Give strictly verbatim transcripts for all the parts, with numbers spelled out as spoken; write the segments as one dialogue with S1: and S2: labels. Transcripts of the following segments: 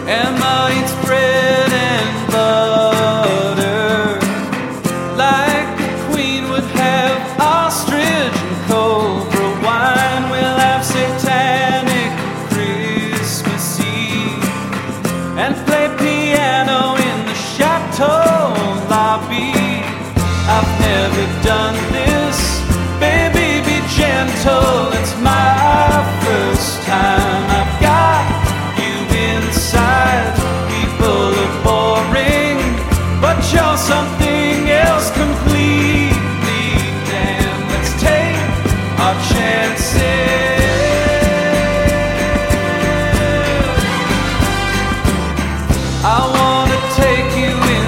S1: Emma eats bread and butter like a queen would have ostrich and cobra wine. We'll have satanic Christmas Eve and play piano in the chateau lobby. I've never done this, baby, be gentle. It's my first time. I've got you inside. People are boring, but you're something else completely. Damn, let's take our chances. I wanna take you in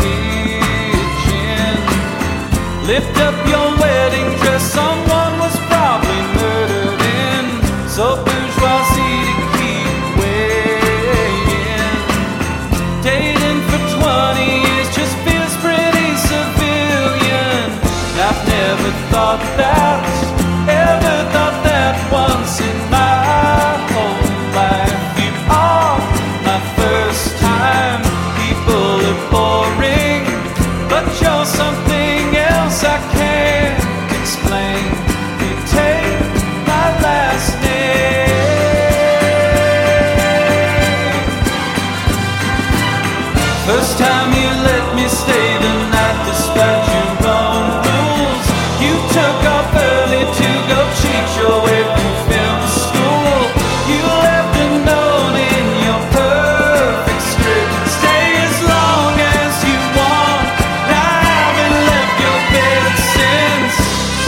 S1: the kitchen, lift up your wedding dress. Someone was probably murdered in, so bourgeoisie to keep weighing. Dating for twenty years just feels pretty civilian. I've never thought that, ever thought that once in my whole life. You are my first time. People are boring, but you're something else I can't explain. You take my last name. First time you let me stay the night despite your own rules. You took off early to go cheat your way through film school. You left a note in your perfect script. Stay as long as you want. I haven't left your bed since.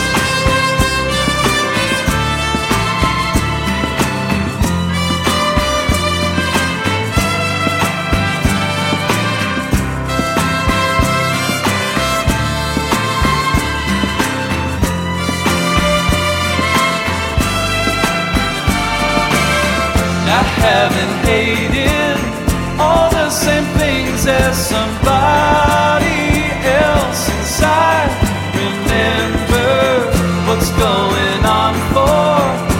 S1: I haven't hated all the same things as somebody else inside. Remember what's going on for